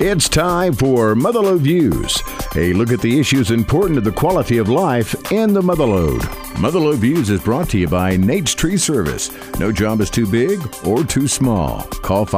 It's time for Motherlode Views, a look at the issues important to the quality of life in the Motherlode. Motherlode Views is brought to you by Nate's Tree Service. No job is too big or too small. Call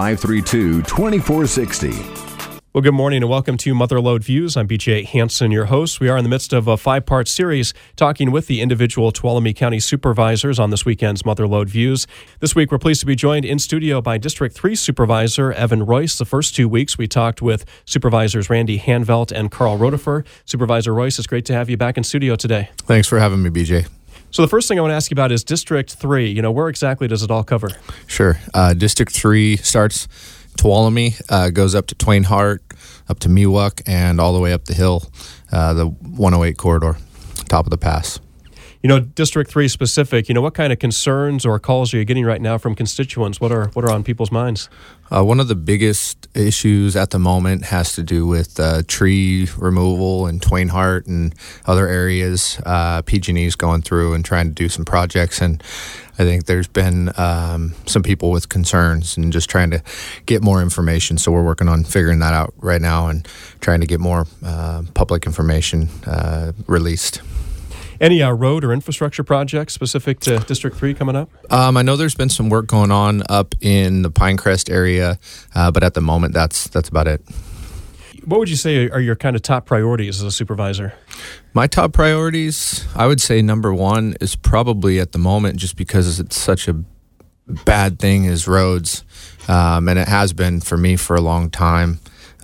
532-2460. Well, good morning and welcome to Motherlode Views. I'm BJ Hansen, your host. We are in the midst of a 5-part series talking with the individual Tuolumne County supervisors on this weekend's Motherlode Views. This week, we're pleased to be joined in studio by District 3 Supervisor Evan Royce. The first 2 weeks, we talked with Supervisors Randy Hanvelt and Carl Rodefer. Supervisor Royce, it's great to have you back in studio today. Thanks for having me, BJ. So the first thing I want to ask you about is District 3. Where exactly does it all cover? Sure. District 3 starts Tuolumne, goes up to Twain Harte, up to Miwok, and all the way up the hill, the 108 corridor, top of the pass. District 3 specific, what kind of concerns or calls are you getting right now from constituents? What are on people's minds? One of the biggest issues at the moment has to do with tree removal in Twain Harte and other areas. PG&E's going through and trying to do some projects, and I think there's been some people with concerns and just trying to get more information. So we're working on figuring that out right now and trying to get more public information released. Any road or infrastructure projects specific to District 3 coming up? I know there's been some work going on up in the Pinecrest area, but at the moment, that's about it. What would you say are your kind of top priorities as a supervisor? My top priorities, I would say number one is probably at the moment, just because it's such a bad thing, is roads. And it has been for me for a long time.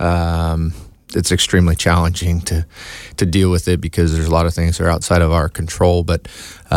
It's extremely challenging to deal with it because there's a lot of things that are outside of our control, but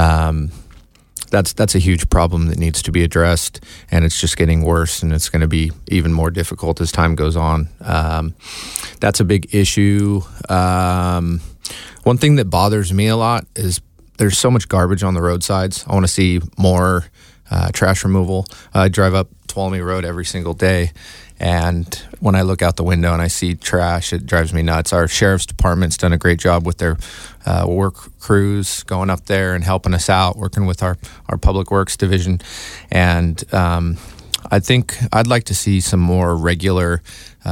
that's a huge problem that needs to be addressed, and it's just getting worse, and it's going to be even more difficult as time goes on. That's a big issue. One thing that bothers me a lot is there's so much garbage on the roadsides. I want to see more trash removal. I drive up Tuolumne Road every single day, and when I look out the window and I see trash, it drives me nuts. Our sheriff's department's done a great job with their work crews going up there and helping us out, working with our public works division. And I think I'd like to see some more regular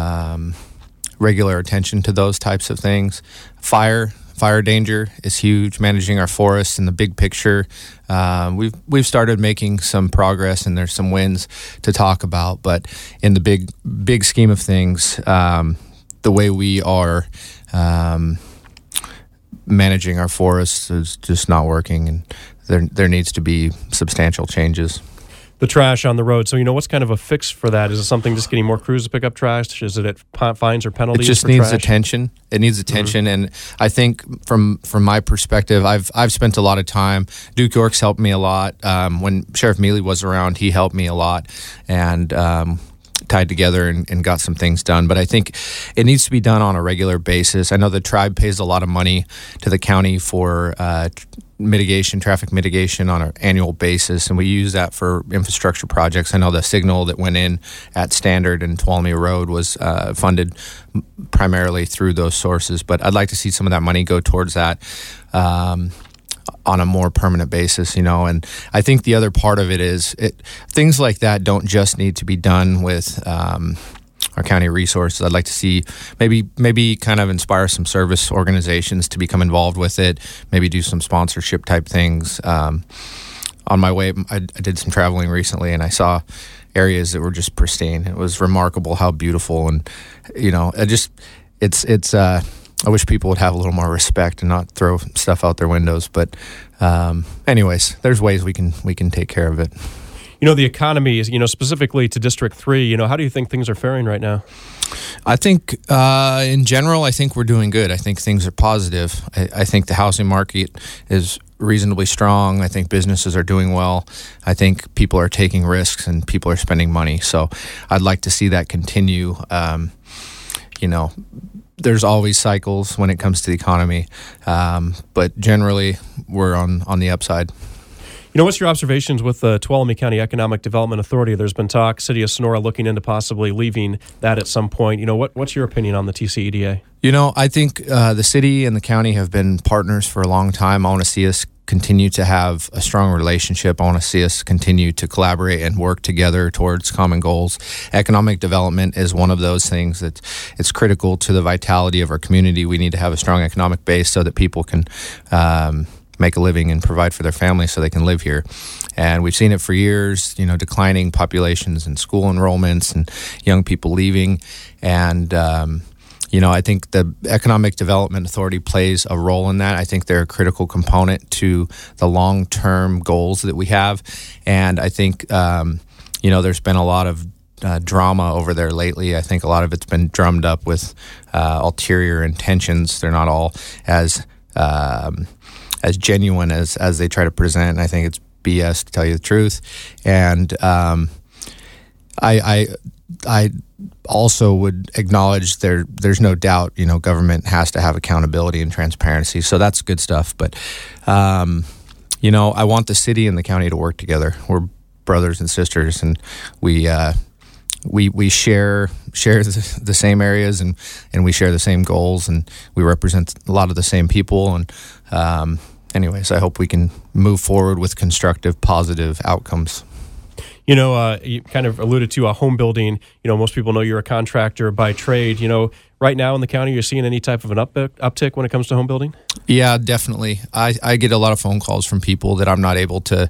attention to those types of things. Fire danger is huge. Managing our forests in the big picture, we've started making some progress, and there's some wins to talk about. But in the big scheme of things, the way we are managing our forests is just not working, and there needs to be substantial changes. The trash on the road. So, what's kind of a fix for that? Is it something just getting more crews to pick up trash? Is it at fines or penalties? It just needs attention. It needs attention. Mm-hmm. And I think from my perspective, I've spent a lot of time. Duke York's helped me a lot. When Sheriff Mealy was around, he helped me a lot. And tied together and got some things done. But I think it needs to be done on a regular basis. I know the tribe pays a lot of money to the county for traffic mitigation on an annual basis, and we use that for infrastructure projects. I know the signal that went in at Standard and Tuolumne Road was funded primarily through those sources, but I'd like to see some of that money go towards that on a more permanent basis, and I think the other part of it is things like that don't just need to be done with our county resources. I'd like to see maybe kind of inspire some service organizations to become involved with it, maybe do some sponsorship type things. On my way, I did some traveling recently, and I saw areas that were just pristine. It was remarkable how beautiful, and I wish people would have a little more respect and not throw stuff out their windows. But anyways, there's ways we can take care of it. The economy is, specifically to District 3, how do you think things are faring right now? I think in general, I think we're doing good. I think things are positive. I think the housing market is reasonably strong. I think businesses are doing well. I think people are taking risks and people are spending money. So I'd like to see that continue. There's always cycles when it comes to the economy, but generally we're on the upside. What's your observations with the Tuolumne County Economic Development Authority? There's been talk, City of Sonora looking into possibly leaving that at some point. What's your opinion on the TCEDA? I think the city and the county have been partners for a long time. I want to see us continue to have a strong relationship. I want to see us continue to collaborate and work together towards common goals. Economic development is one of those things that it's critical to the vitality of our community. We need to have a strong economic base so that people can make a living and provide for their families so they can live here. And we've seen it for years, declining populations and school enrollments and young people leaving. And, I think the Economic Development Authority plays a role in that. I think they're a critical component to the long-term goals that we have. And I think, there's been a lot of drama over there lately. I think a lot of it's been drummed up with ulterior intentions. They're not all as genuine as they try to present. I think it's BS, to tell you the truth. And I also would acknowledge there's no doubt, government has to have accountability and transparency. So that's good stuff. But, I want the city and the county to work together. We're brothers and sisters, and we share the same areas, and we share the same goals, and we represent a lot of the same people. And anyways, I hope we can move forward with constructive, positive outcomes. You kind of alluded to a home building. Most people know you're a contractor by trade. Right now in the county, you're seeing any type of an uptick when it comes to home building? Yeah, definitely. I get a lot of phone calls from people that I'm not able to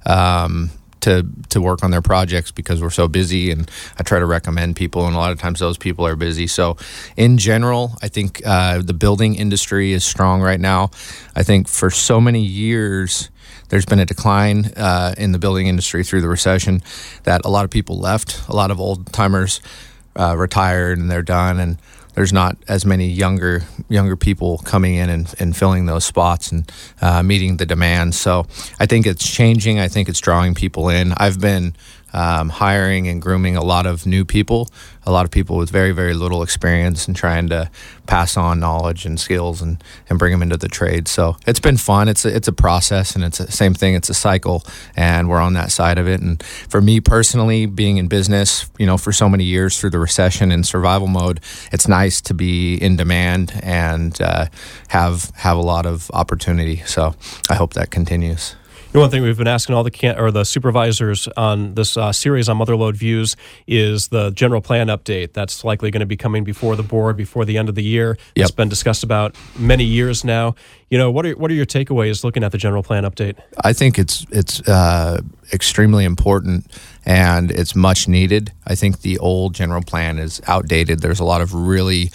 work on their projects because we're so busy, and I try to recommend people, and a lot of times those people are busy. So in general, I think the building industry is strong right now. I think for so many years there's been a decline in the building industry through the recession that a lot of people left. A lot of old timers retired and they're done, and there's not as many younger people coming in and filling those spots and meeting the demand. So I think it's changing. I think it's drawing people in. I've been hiring and grooming a lot of new people, a lot of people with very, very little experience, and trying to pass on knowledge and skills and bring them into the trade. So it's been fun. It's a process, and it's the same thing. It's a cycle, and we're on that side of it. And for me personally, being in business, for so many years through the recession and survival mode, it's nice to be in demand and have a lot of opportunity. So I hope that continues. One thing we've been asking all the supervisors on this series on Mother Lode Views is the general plan update. That's likely going to be coming before the board before the end of the year. Yep. It's been discussed about many years now. What are your takeaways looking at the general plan update? I think it's extremely important, and it's much needed. I think the old general plan is outdated. There's a lot of really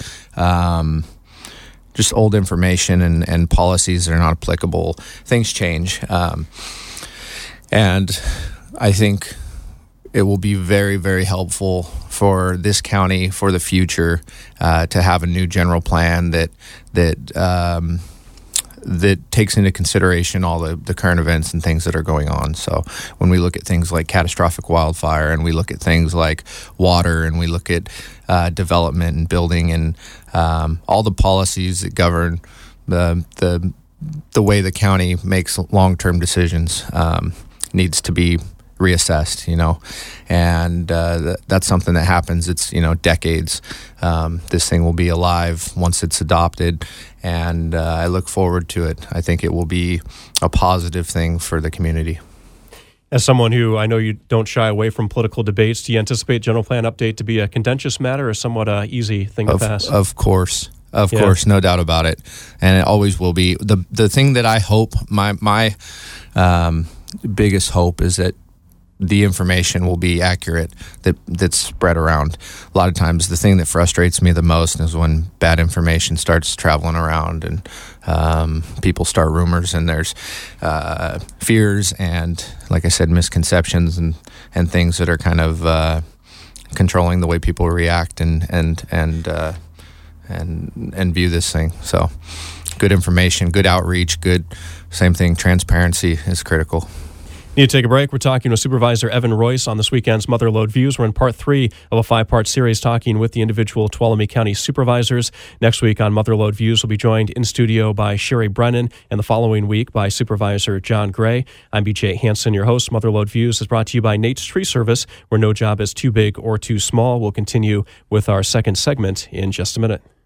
just old information and policies that are not applicable. Things change. And I think it will be very, very helpful for this county for the future to have a new general plan that takes into consideration all the current events and things that are going on. So when we look at things like catastrophic wildfire, and we look at things like water, and we look at development and building, and all the policies that govern the way the county makes long-term decisions needs to be reassessed, and that's something that happens. It's, decades. This thing will be alive once it's adopted, and I look forward to it. I think it will be a positive thing for the community. As someone who, I know you don't shy away from political debates, do you anticipate general plan update to be a contentious matter or somewhat easy thing to pass? Of course. Of course, no doubt about it. And it always will be. The thing that I hope, my biggest hope is that the information will be accurate that's spread around. A lot of times the thing that frustrates me the most is when bad information starts traveling around, and people start rumors, and there's fears and, like I said, misconceptions and things that are kind of controlling the way people react and view this thing. So good information, good outreach, same thing, transparency is critical. Need to take a break. We're talking with Supervisor Evan Royce on this weekend's Mother Lode Views. We're in part 3 of a 5-part series talking with the individual Tuolumne County supervisors. Next week on Mother Lode Views, we'll be joined in studio by Sherry Brennan, and the following week by Supervisor John Gray. I'm BJ Hansen, your host. Mother Lode Views is brought to you by Nate's Tree Service, where no job is too big or too small. We'll continue with our second segment in just a minute.